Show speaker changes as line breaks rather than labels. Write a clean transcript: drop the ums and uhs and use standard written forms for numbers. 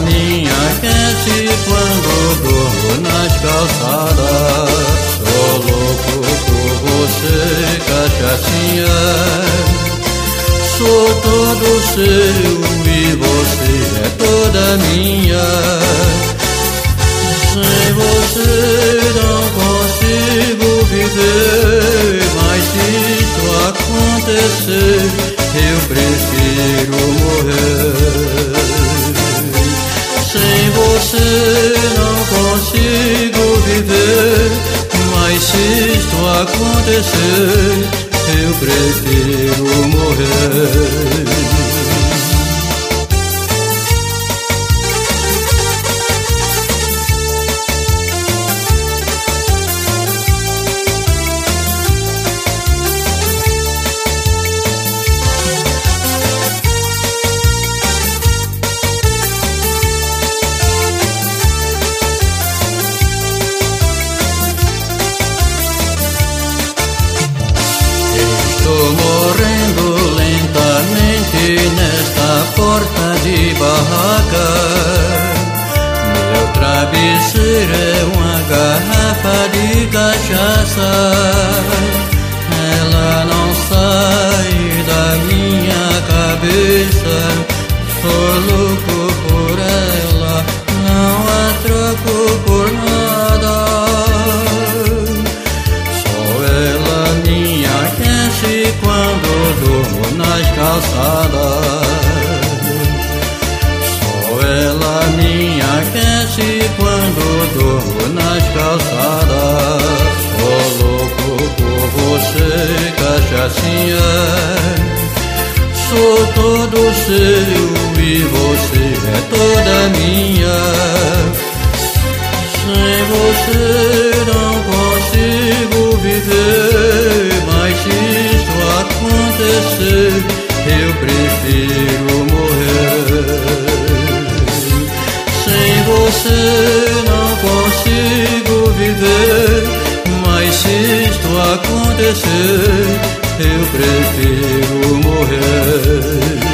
me aquece quando durmo nas calçadas. Sou louco por você, cachaçinha. Sou todo seu e você é toda minha. Sem você não consigo viver, mas se isso acontecer, eu prefiro morrer. Sem você não consigo viver, mas se isto acontecer, eu prefiro morrer. Estou morrendo lentamente nesta porta de barraca. Meu travesseiro é uma garrafa de cachaça. Ela não sai da minha cabeça. Sou louco por ela, não a troco por nada. Só ela me aquece quando durmo nas calçadas. Só ela me aquece quando durmo nas calçadas. Sou louco por você, cachaçinha. Sou todo seu e você é toda minha. Sem você não consigo viver, mas se isso acontecer, eu prefiro morrer. Sem você não consigo viver, mas se isto acontecer, eu prefiro morrer.